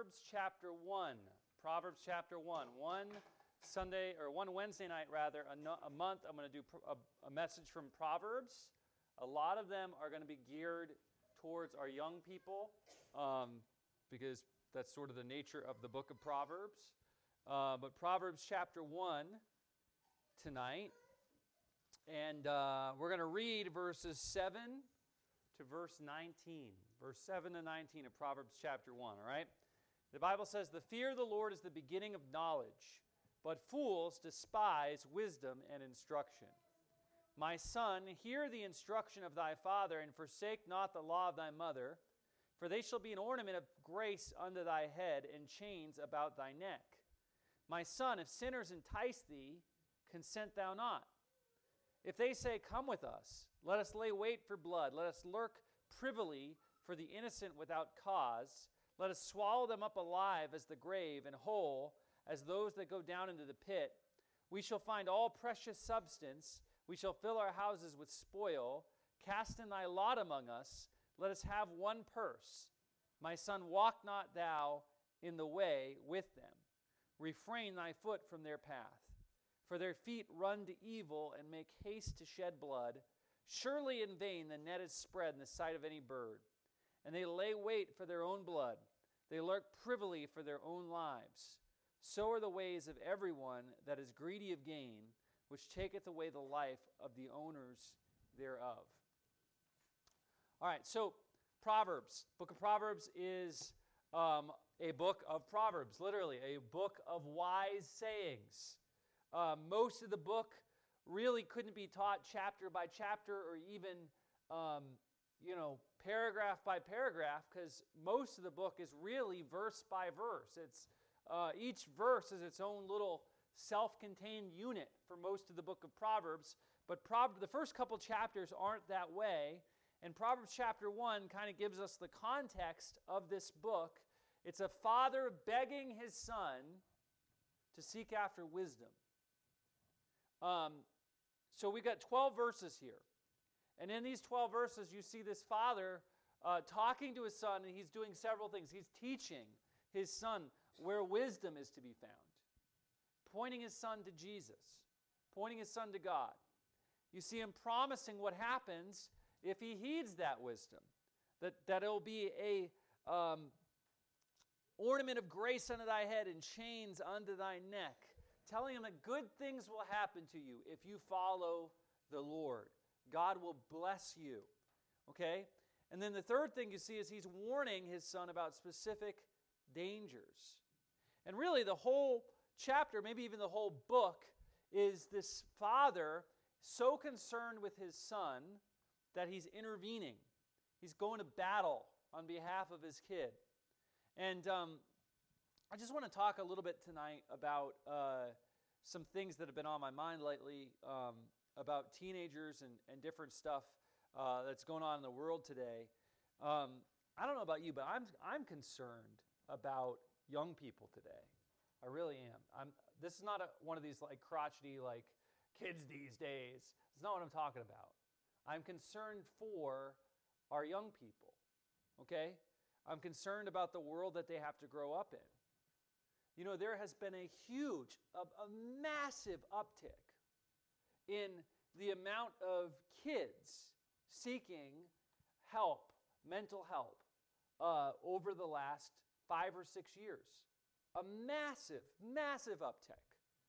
Proverbs chapter 1. Proverbs chapter 1. One Wednesday night, a month, I'm going to do a message from Proverbs. A lot of them are going to be geared towards our young people because that's sort of the nature of the book of Proverbs. But Proverbs chapter 1 tonight. And we're going to read verses 7 to verse 19. Verse 7 to 19 of Proverbs chapter 1, all right? The Bible says, "The fear of the Lord is the beginning of knowledge, but fools despise wisdom and instruction. My son, hear the instruction of thy father, and forsake not the law of thy mother, for they shall be an ornament of grace unto thy head, and chains about thy neck. My son, if sinners entice thee, consent thou not. If they say, Come with us, let us lay wait for blood, let us lurk privily for the innocent without cause, let us swallow them up alive as the grave, and whole as those that go down into the pit. We shall find all precious substance, we shall fill our houses with spoil. Cast in thy lot among us, let us have one purse. My son, walk not thou in the way with them. Refrain thy foot from their path. For their feet run to evil and make haste to shed blood. Surely in vain the net is spread in the sight of any bird. And they lay wait for their own blood. They lurk privily for their own lives. So are the ways of everyone that is greedy of gain, which taketh away the life of the owners thereof." All right, so Proverbs. Book of Proverbs is a book of Proverbs, literally, a book of wise sayings. Most of the book really couldn't be taught chapter by chapter or even, paragraph by paragraph, because most of the book is really verse by verse. It's each verse is its own little self-contained unit for most of the book of Proverbs, but the first couple chapters aren't that way, and Proverbs chapter 1 kind of gives us the context of this book. It's a father begging his son to seek after wisdom. So we've got 12 verses here. And in these 12 verses, you see this father talking to his son, and he's doing several things. He's teaching his son where wisdom is to be found, pointing his son to Jesus, pointing his son to God. You see him promising what happens if he heeds that wisdom, that it'll be a ornament of grace unto thy head and chains unto thy neck, telling him that good things will happen to you if you follow the Lord. God will bless you. Okay? And then the third thing you see is he's warning his son about specific dangers. And really the whole chapter, maybe even the whole book, is this father so concerned with his son that he's intervening. He's going to battle on behalf of his kid. And I just want to talk a little bit tonight about some things that have been on my mind lately about teenagers and different stuff that's going on in the world today. I don't know about you, but I'm concerned about young people today. I really am. This is not one of these crotchety kids these days. It's not what I'm talking about. I'm concerned for our young people. Okay? I'm concerned about the world that they have to grow up in. You know, there has been a massive uptick in the amount of kids seeking help, mental help, over the last 5 or 6 years. A massive, massive uptick.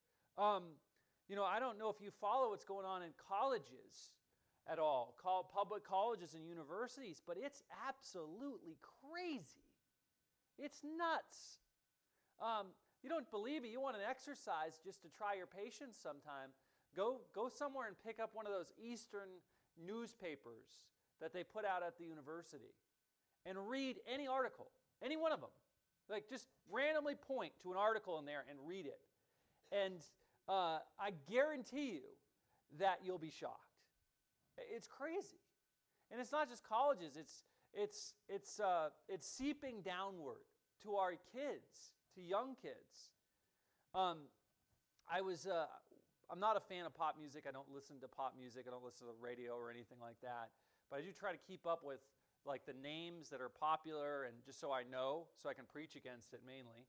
I don't know if you follow what's going on in colleges at all, public colleges and universities, but it's absolutely crazy. It's nuts. You don't believe it. You want an exercise just to try your patience sometime. Go somewhere and pick up one of those Eastern newspapers that they put out at the university and read any article, any one of them. Just randomly point to an article in there and read it. And I guarantee you that you'll be shocked. It's crazy. And it's not just colleges. It's seeping downward to our kids, to young kids. I'm not a fan of pop music. I don't listen to pop music. I don't listen to the radio or anything like that. But I do try to keep up with like the names that are popular, and just so I know, so I can preach against it mainly.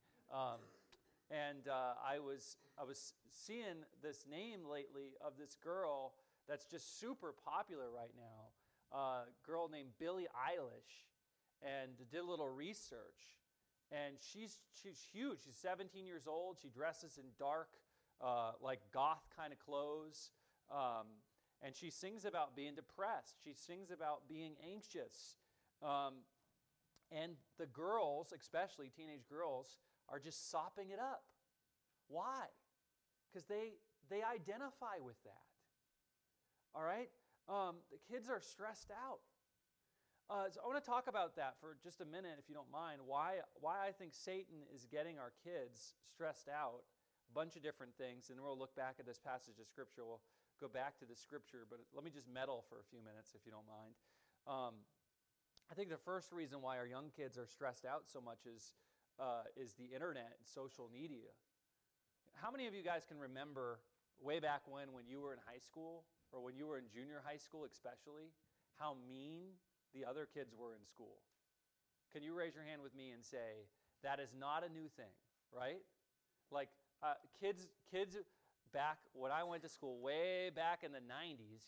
I was seeing this name lately of this girl that's just super popular right now, a girl named Billie Eilish, and did a little research. And she's huge. She's 17 years old. She dresses in dark, like goth kind of clothes. And she sings about being depressed. She sings about being anxious. And the girls, especially teenage girls, are just sopping it up. Why? Because they identify with that. All right? The kids are stressed out. So I want to talk about that for just a minute, if you don't mind, why I think Satan is getting our kids stressed out, a bunch of different things, and then we'll look back at this passage of Scripture. We'll go back to the Scripture, but let me just meddle for a few minutes, if you don't mind. I think the first reason why our young kids are stressed out so much is the internet and social media. How many of you guys can remember way back when you were in high school, or when you were in junior high school especially, how mean the other kids were in school? Can you raise your hand with me and say, that is not a new thing, right? Like kids back when I went to school, way back in the 90s,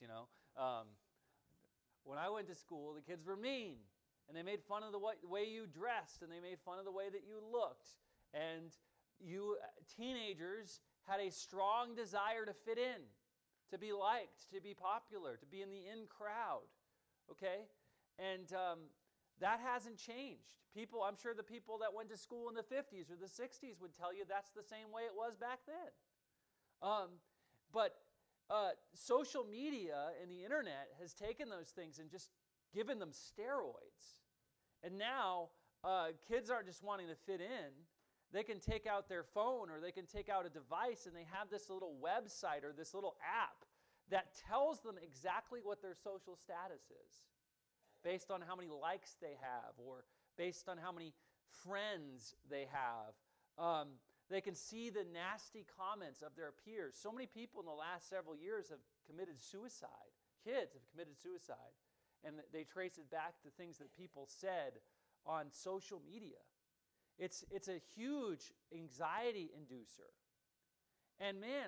when I went to school, the kids were mean. And they made fun of the way you dressed, and they made fun of the way that you looked. And you teenagers had a strong desire to fit in, to be liked, to be popular, to be in the in crowd, okay? And that hasn't changed. I'm sure the people that went to school in the 50s or the 60s would tell you that's the same way it was back then. But social media and the internet has taken those things and just given them steroids. And now kids aren't just wanting to fit in. They can take out their phone, or they can take out a device, and they have this little website or this little app that tells them exactly what their social status is, based on how many likes they have, or based on how many friends they have. They can see the nasty comments of their peers. So many people in the last several years have committed suicide. Kids have committed suicide. And they trace it back to things that people said on social media. It's a huge anxiety inducer. And man,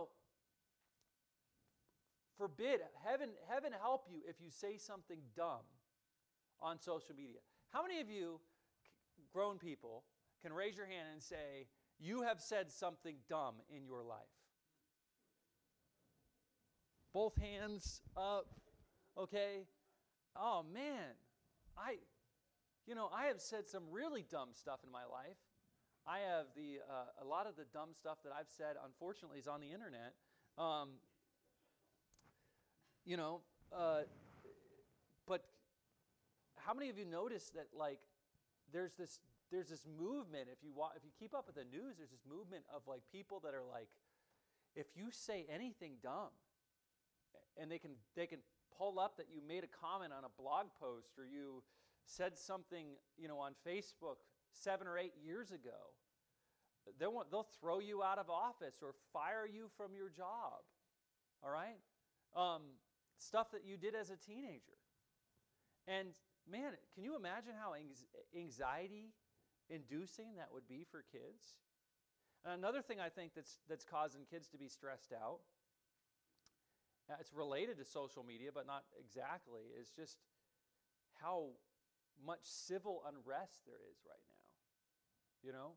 forbid, heaven help you if you say something dumb on social media. How many of you, grown people, can raise your hand and say, you have said something dumb in your life? Both hands up, okay? Oh man, I have said some really dumb stuff in my life. I have a lot of the dumb stuff that I've said, unfortunately, is on the internet. But how many of you notice that there's this movement? If you keep up with the news, there's this movement of people that are if you say anything dumb, and they can pull up that you made a comment on a blog post, or you said something on Facebook 7 or 8 years ago, they'll throw you out of office or fire you from your job. All right, stuff that you did as a teenager. And man, can you imagine how anxiety-inducing that would be for kids? And another thing I think that's causing kids to be stressed out, it's related to social media, but not exactly, is just how much civil unrest there is right now.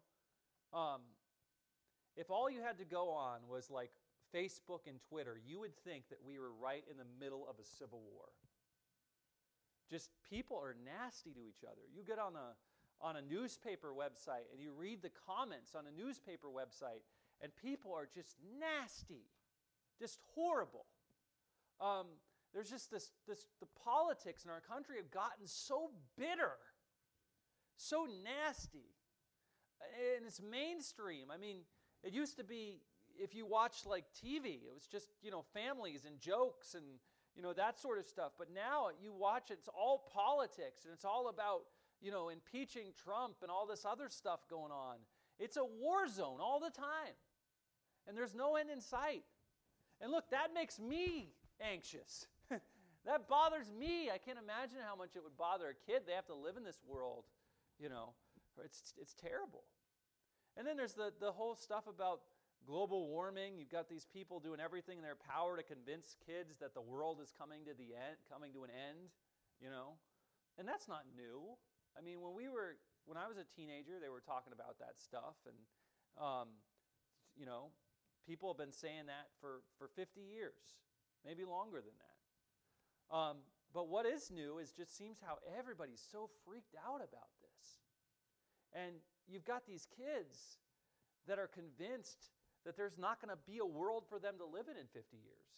If all you had to go on was Facebook and Twitter, you would think that we were right in the middle of a civil war. Just people are nasty to each other. You get on a newspaper website and you read the comments on a newspaper website, and people are just nasty, just horrible. There's just the politics in our country have gotten so bitter, so nasty, and it's mainstream. I mean, it used to be, if you watched TV, it was just, families and jokes and, that sort of stuff. But now you watch, it's all politics, and it's all about, impeaching Trump and all this other stuff going on. It's a war zone all the time, and there's no end in sight. And look, that makes me anxious. That bothers me. I can't imagine how much it would bother a kid. They have to live in this world, It's terrible. And then there's the whole stuff about global warming. You've got these people doing everything in their power to convince kids that the world is coming to an end, And that's not new. I mean, when I was a teenager, they were talking about that stuff, and people have been saying that for 50 years, maybe longer than that. But what is new is just seems how everybody's so freaked out about this. And you've got these kids that are convinced that there's not going to be a world for them to live in 50 years.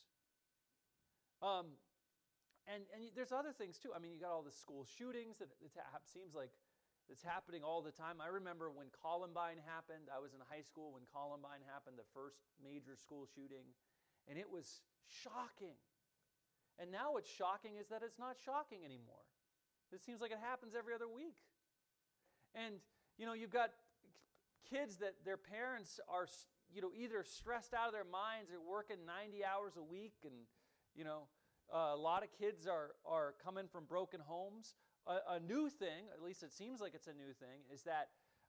And there's other things too. I mean, you got all the school shootings that seems like it's happening all the time. I remember when Columbine happened. I was in high school when Columbine happened, the first major school shooting, and it was shocking. And now what's shocking is that it's not shocking anymore. It seems like it happens every other week. And, you've got kids that their parents are, either stressed out of their minds or working 90 hours a week. And, a lot of kids are coming from broken homes. A new thing, at least it seems like it's a new thing, is that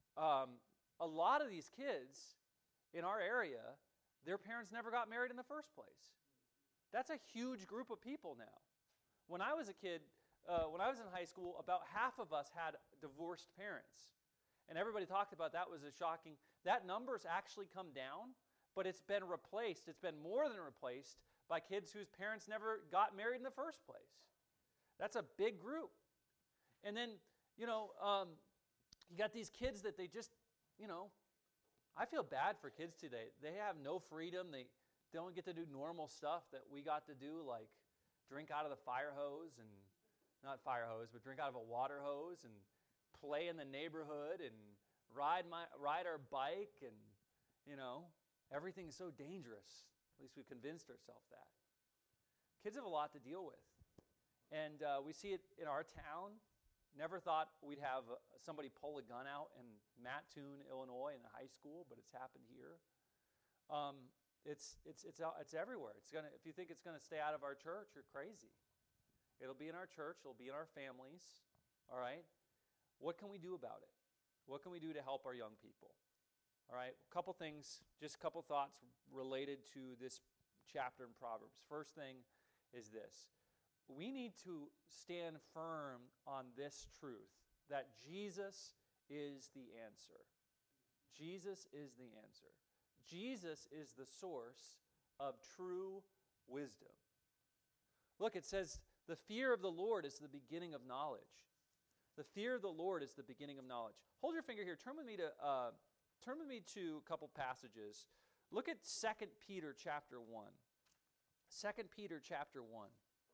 a lot of these kids in our area, their parents never got married in the first place. That's a huge group of people now. When I was a kid, when I was in high school, about half of us had divorced parents. And everybody talked about that was a shocking. That number's actually come down, but it's been replaced. It's been more than replaced by kids whose parents never got married in the first place. That's a big group. And then, you got these kids that they just, I feel bad for kids today. They have no freedom. They don't get to do normal stuff that we got to do, like drink out of the fire hose and, not fire hose, but drink out of a water hose and play in the neighborhood and ride our bike and, everything is so dangerous. At least we've convinced ourselves that. Kids have a lot to deal with. And we see it in our town. Never thought we'd have somebody pull a gun out in Mattoon, Illinois, in the high school, but it's happened here. It's everywhere. If you think it's gonna stay out of our church, you're crazy. It'll be in our church. It'll be in our families. All right. What can we do about it? What can we do to help our young people? All right. A couple things, just a couple thoughts related to this chapter in Proverbs. First thing is this: we need to stand firm on this truth that Jesus is the answer. Jesus is the answer. Jesus is the source of true wisdom. Look, it says, the fear of the Lord is the beginning of knowledge. The fear of the Lord is the beginning of knowledge. Hold your finger here. Turn with me to a couple passages. Look at 2 Peter chapter 1. 2 Peter chapter 1.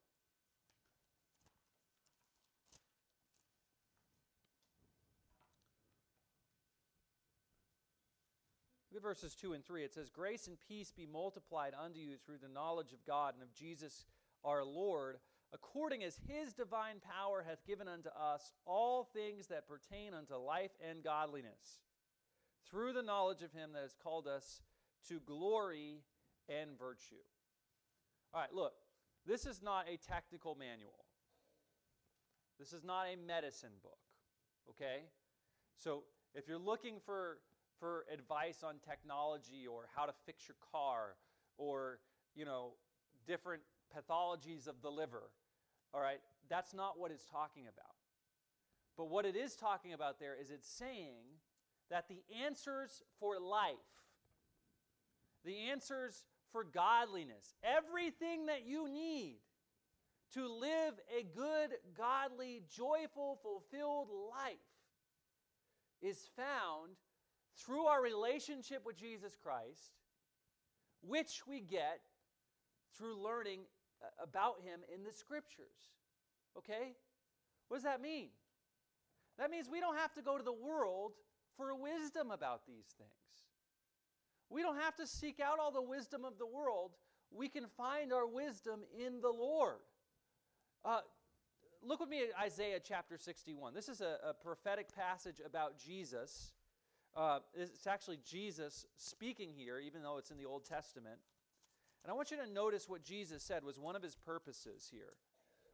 Look at verses 2 and 3. It says, grace and peace be multiplied unto you through the knowledge of God and of Jesus our Lord, according as his divine power hath given unto us all things that pertain unto life and godliness, through the knowledge of him that has called us to glory and virtue. All right, look, this is not a technical manual. This is not a medicine book, okay? So if you're looking for advice on technology or how to fix your car or, different pathologies of the liver, all right, that's not what it's talking about. But what it is talking about there is it's saying that the answers for life, the answers for godliness, everything that you need to live a good, godly, joyful, fulfilled life is found through our relationship with Jesus Christ, which we get through learning about him in the Scriptures. Okay? What does that mean? That means we don't have to go to the world for wisdom about these things. We don't have to seek out all the wisdom of the world. We can find our wisdom in the Lord. Look with me at Isaiah chapter 61. This is a prophetic passage about Jesus. It's actually Jesus speaking here, even though it's in the Old Testament. And I want you to notice what Jesus said was one of his purposes here.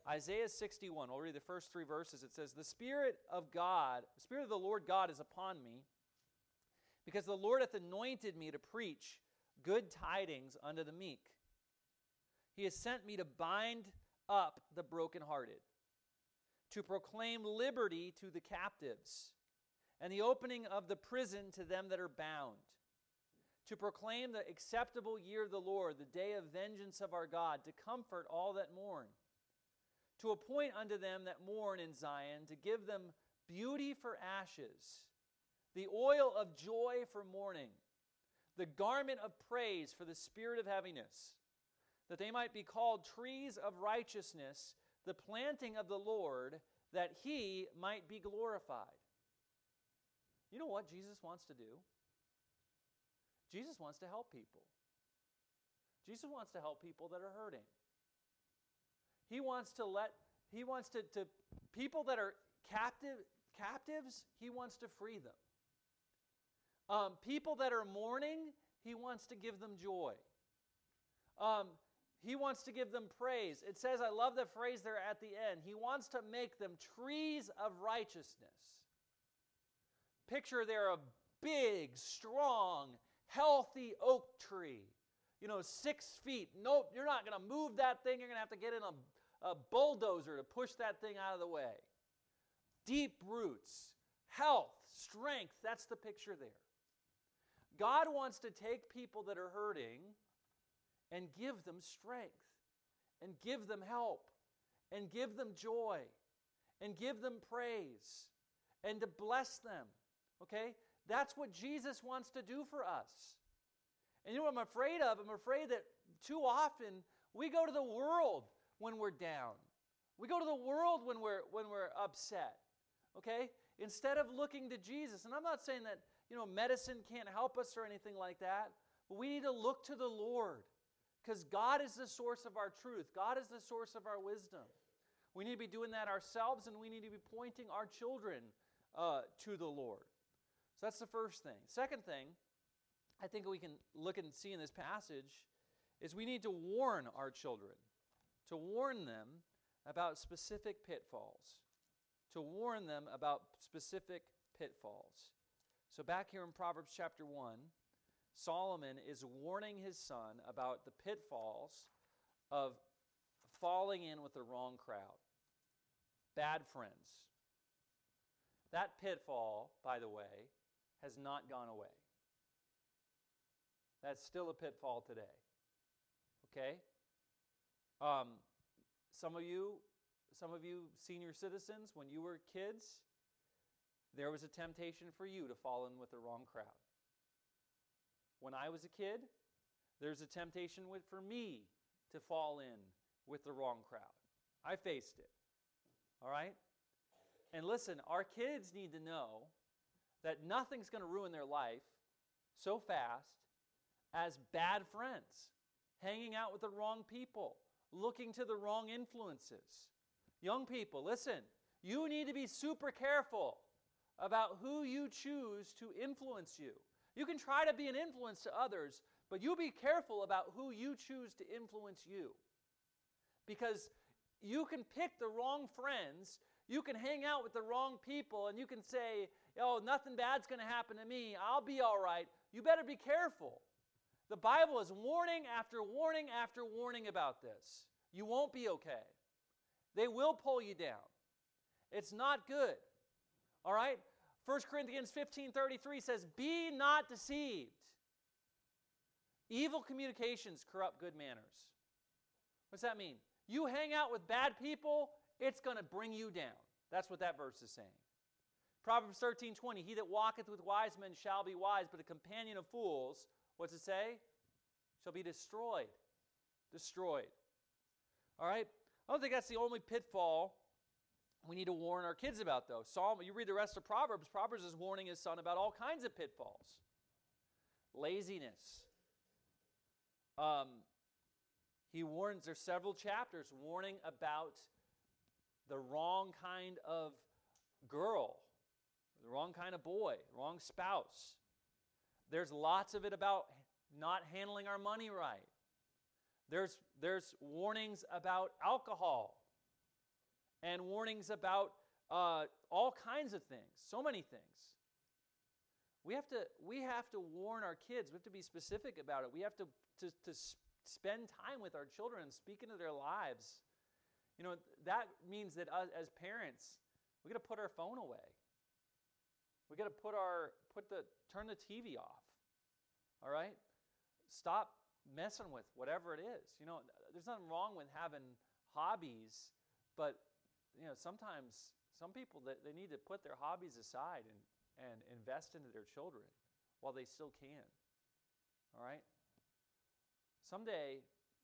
Isaiah 61, we'll read the first 3 verses. It says, the Spirit of the Lord God is upon me, because the Lord hath anointed me to preach good tidings unto the meek. He has sent me to bind up the brokenhearted, to proclaim liberty to the captives, and the opening of the prison to them that are bound, to proclaim the acceptable year of the Lord, the day of vengeance of our God, to comfort all that mourn, to appoint unto them that mourn in Zion, to give them beauty for ashes, the oil of joy for mourning, the garment of praise for the spirit of heaviness, that they might be called trees of righteousness, the planting of the Lord, that he might be glorified. You know what Jesus wants to do? Jesus wants to help people. Jesus wants to help people that are hurting. He wants to people that are captives, he wants to free them. People that are mourning, he wants to give them joy. He wants to give them praise. It says, I love the phrase there at the end, he wants to make them trees of righteousness. Picture there a big, strong, healthy oak tree. 6 feet. Nope, you're not going to move that thing. You're going to have to get in a bulldozer to push that thing out of the way. Deep roots, health, strength. That's the picture there. God wants to take people that are hurting and give them strength, and give them help, and give them joy, and give them praise, and to bless them. Okay? That's what Jesus wants to do for us. And you know what I'm afraid of? I'm afraid that too often we go to the world when we're down. We go to the world when we're upset. Okay? Instead of looking to Jesus. And I'm not saying that, medicine can't help us or anything like that, but we need to look to the Lord, because God is the source of our truth. God is the source of our wisdom. We need to be doing that ourselves, and we need to be pointing our children to the Lord. So that's the first thing. Second thing, I think we can look and see in this passage, is we need to warn our children, to warn them about specific pitfalls, to warn them about specific pitfalls. So back here in Proverbs chapter 1, Solomon is warning his son about the pitfalls of falling in with the wrong crowd, bad friends. That pitfall, by the way, has not gone away. That's still a pitfall today. Okay? Some of you senior citizens, when you were kids, there was a temptation for you to fall in with the wrong crowd. When I was a kid, there's a temptation for me to fall in with the wrong crowd. I faced it. All right? And listen, our kids need to know that nothing's going to ruin their life so fast as bad friends, hanging out with the wrong people, looking to the wrong influences. Young people, listen, you need to be super careful about who you choose to influence you. You can try to be an influence to others, but you be careful about who you choose to influence you. Because you can pick the wrong friends, you can hang out with the wrong people, and you can say, oh, nothing bad's going to happen to me, I'll be all right. You better be careful. The Bible is warning after warning after warning about this. You won't be okay. They will pull you down. It's not good. All right? 1 Corinthians 15:33 says, be not deceived. Evil communications corrupt good manners. What's that mean? You hang out with bad people, it's going to bring you down. That's what that verse is saying. Proverbs 13:20, he that walketh with wise men shall be wise, but a companion of fools, what's it say? Shall be destroyed. Destroyed. All right? I don't think that's the only pitfall we need to warn our kids about, though. You read the rest of Proverbs. Proverbs is warning his son about all kinds of pitfalls. Laziness. He warns, there's several chapters warning about the wrong kind of girl, the wrong kind of boy, wrong spouse. There's lots of it about not handling our money right. There's warnings about alcohol. and warnings about all kinds of things, so many things. We have to warn our kids. We have to be specific about it. We have to spend time with our children and speak into their lives. That means that us, as parents, we got to put our phone away. We got to turn the TV off. All right? Stop messing with whatever it is. There's nothing wrong with having hobbies, but sometimes some people they need to put their hobbies aside and invest into their children while they still can. All right? Someday,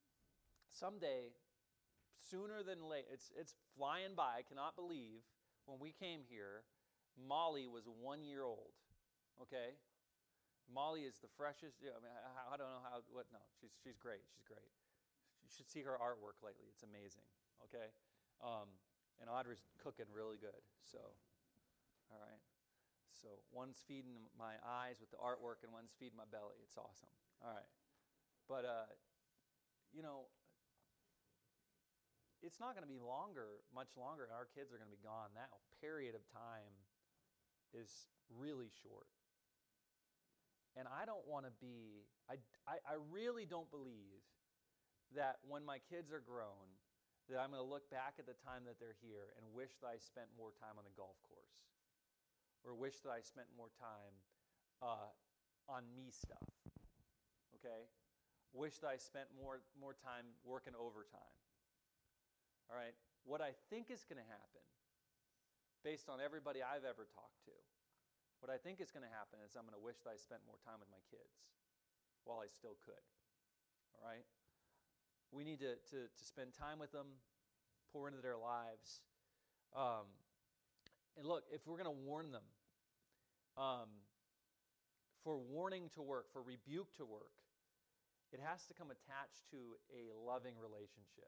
sooner than late, it's flying by. I cannot believe when we came here, Molly was 1 year old. Okay? Molly is the freshest. I don't know how. No, she's great. She's great. You should see her artwork lately. It's amazing. Okay, and Audrey's cooking really good. So, all right. So one's feeding my eyes with the artwork, and one's feeding my belly. It's awesome. All right, but it's not going to be much longer. Our kids are going to be gone. That period of time is really short. And I don't want to be, I really don't believe that when my kids are grown, that I'm going to look back at the time that they're here and wish that I spent more time on the golf course, or wish that I spent more time on me stuff, okay? Wish that I spent more time working overtime, all right? What I think is going to happen, based on everybody I've ever talked to, what I think is going to happen is I'm going to wish that I spent more time with my kids while I still could. All right? We need to spend time with them, pour into their lives. And look, if we're going to warn them, for warning to work, for rebuke to work, it has to come attached to a loving relationship.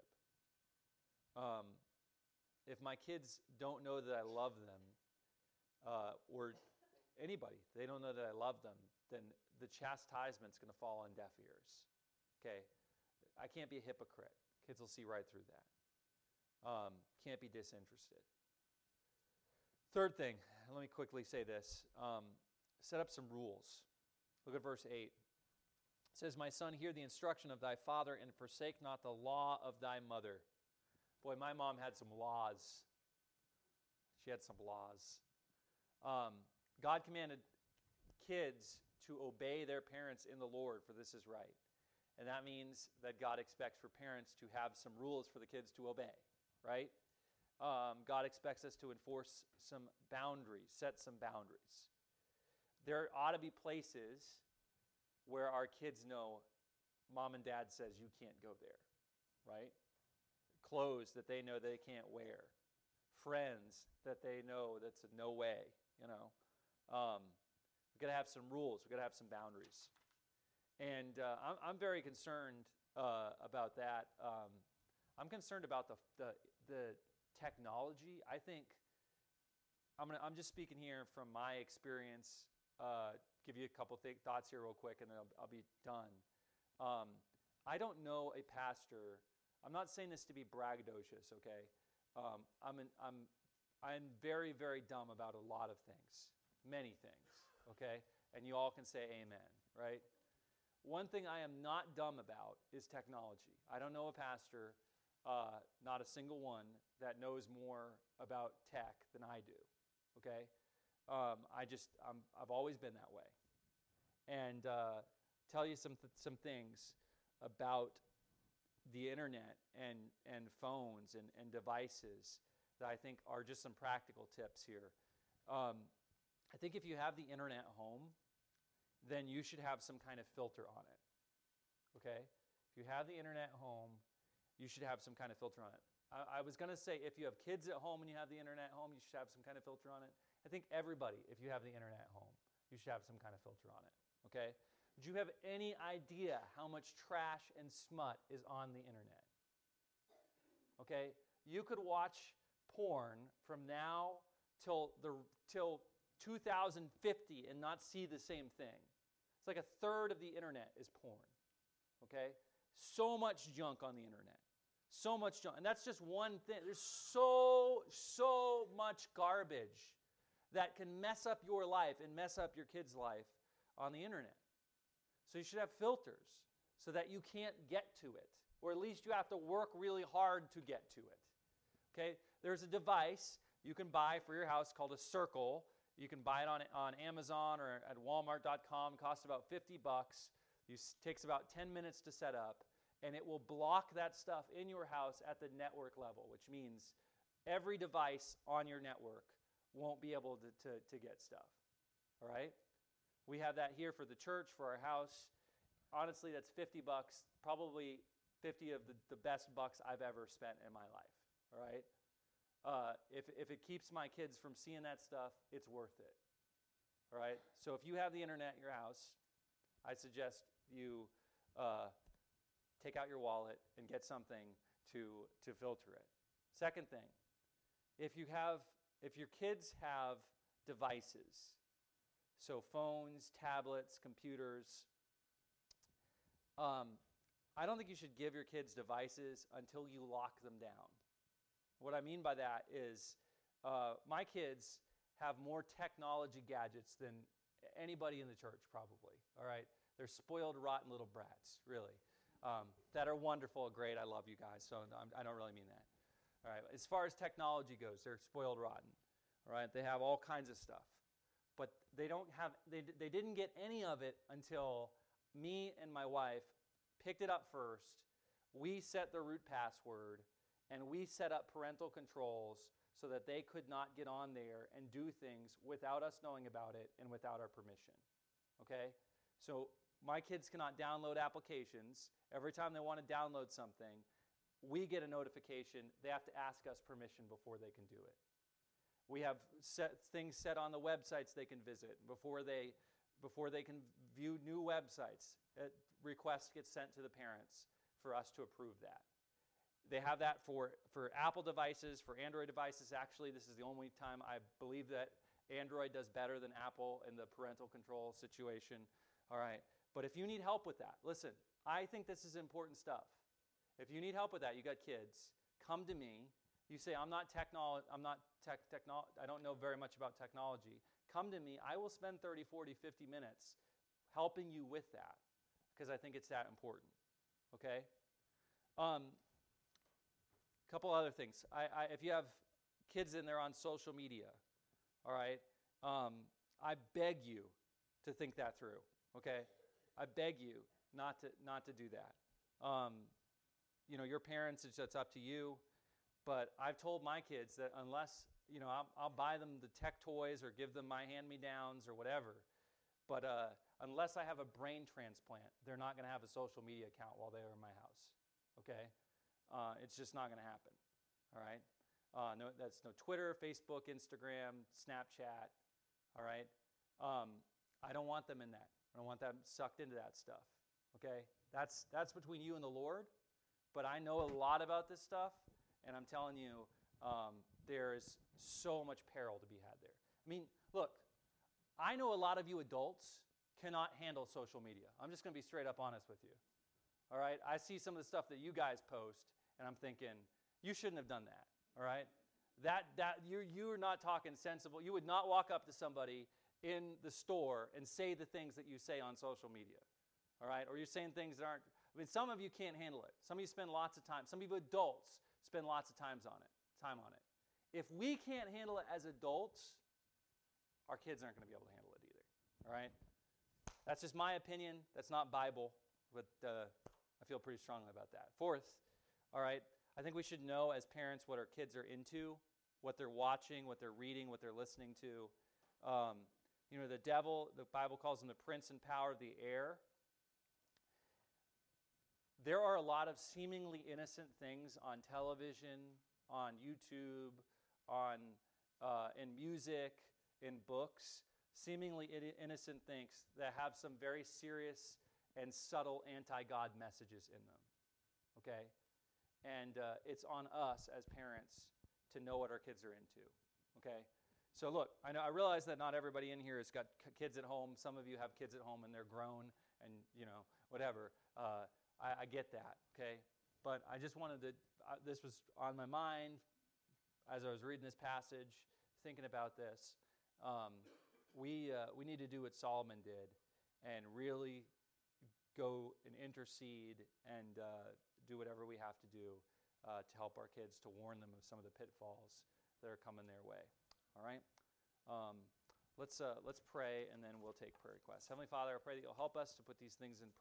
If my kids don't know that I love them, or anybody, they don't know that I love them, then the chastisement's going to fall on deaf ears. Okay? I can't be a hypocrite. Kids will see right through that. Can't be disinterested. Third thing, let me quickly say this. Set up some rules. Look at verse 8. It says, "My son, hear the instruction of thy father, and forsake not the law of thy mother." Boy, my mom had some laws. She had some laws. God commanded kids to obey their parents in the Lord, for this is right. And that means that God expects for parents to have some rules for the kids to obey, right? God expects us to enforce some boundaries, set some boundaries. There ought to be places where our kids know mom and dad says you can't go there, right? Clothes that they know they can't wear. Friends that they know that's a no way, We've got to have some rules. We've got to have some boundaries. And I'm very concerned about that. I'm concerned about the technology. I think I'm just speaking here from my experience. Give you a couple thoughts here real quick, and then I'll be done. I don't know a pastor. I'm not saying this to be braggadocious, okay? I'm very, very dumb about a lot of things, many things, okay? And you all can say amen, right? One thing I am not dumb about is technology. I don't know a pastor, not a single one, that knows more about tech than I do, okay? I've always been that way. And tell you some things about the internet and phones and devices that I think are just some practical tips here. I think if you have the internet at home, then you should have some kind of filter on it, okay? If you have the internet at home, you should have some kind of filter on it. I was going to say if you have kids at home and you have the internet at home, you should have some kind of filter on it. I think everybody, if you have the internet at home, you should have some kind of filter on it, okay? Do you have any idea how much trash and smut is on the internet? Okay? You could watch porn from now till 2050 and not see the same thing. It's like a third of the internet is porn. Okay? So much junk on the internet. So much junk. And that's just one thing. There's so much garbage that can mess up your life and mess up your kid's life on the internet. So you should have filters so that you can't get to it, or at least you have to work really hard to get to it. Okay? There's a device you can buy for your house called a Circle. You can buy it on Amazon or at Walmart.com. It costs about $50. It takes about 10 minutes to set up, and it will block that stuff in your house at the network level, which means every device on your network won't be able to get stuff. All right? We have that here for the church, for our house. Honestly, that's $50, probably 50 of the best bucks I've ever spent in my life. All right? If it keeps my kids from seeing that stuff, it's worth it. All right? So if you have the internet in your house, I suggest you take out your wallet and get something to filter it. Second thing, if your kids have devices, so phones, tablets, computers, I don't think you should give your kids devices until you lock them down. What I mean by that is my kids have more technology gadgets than anybody in the church probably, all right? They're spoiled, rotten little brats, really, that are wonderful, great, I love you guys, so I don't really mean that. All right, as far as technology goes, they're spoiled rotten, all right? They have all kinds of stuff, but they didn't get any of it until me and my wife picked it up first. We set the root password, and we set up parental controls so that they could not get on there and do things without us knowing about it and without our permission, okay? So my kids cannot download applications. Every time they want to download something, we get a notification. They have to ask us permission before they can do it. We have things set on the websites they can visit before they can view new websites. Requests get sent to the parents for us to approve that. They have that for Apple devices, for Android devices. Actually, this is the only time I believe that Android does better than Apple in the parental control situation. All right. But if you need help with that, listen, I think this is important stuff. If you need help with that, you got kids, come to me. You say, I don't know very much about technology. Come to me. I will spend 30, 40, 50 minutes helping you with that because I think it's that important. Okay? Couple other things. If you have kids and they're on social media, all right, I beg you to think that through. Okay? I beg you not to do that. Your parents, it's up to you. But I've told my kids that unless, I'll buy them the tech toys or give them my hand-me-downs or whatever. But unless I have a brain transplant, they're not going to have a social media account while they're in my house. Okay? It's just not going to happen. All right? That's no Twitter, Facebook, Instagram, Snapchat. All right? I don't want them in that. I don't want them sucked into that stuff. Okay? That's between you and the Lord. But I know a lot about this stuff, and I'm telling you, there is so much peril to be had there. I mean, look, I know a lot of you adults cannot handle social media. I'm just going to be straight up honest with you. All right? I see some of the stuff that you guys post, and I'm thinking, you shouldn't have done that. All right? You're not talking sensible. You would not walk up to somebody in the store and say the things that you say on social media. All right? Or you're saying things that aren't. I mean, some of you can't handle it. Some of you spend lots of time. Some of you adults spend lots of time on it. If we can't handle it as adults, our kids aren't going to be able to handle it either. All right? That's just my opinion. That's not Bible, but I feel pretty strongly about that. Fourth, all right, I think we should know as parents what our kids are into, what they're watching, what they're reading, what they're listening to. The devil, the Bible calls him the prince and power of the air. There are a lot of seemingly innocent things on television, on YouTube, in music, in books, seemingly innocent things that have some very serious and subtle anti-God messages in them. Okay? And it's on us as parents to know what our kids are into. Okay? So look, I realize that not everybody in here has got kids at home. Some of you have kids at home and they're grown and, whatever. I get that, okay? But I this was on my mind as I was reading this passage, thinking about this. We need to do what Solomon did and really go and intercede and do whatever we have to do to help our kids, to warn them of some of the pitfalls that are coming their way. All right? Let's pray, and then we'll take prayer requests. Heavenly Father, I pray that you'll help us to put these things in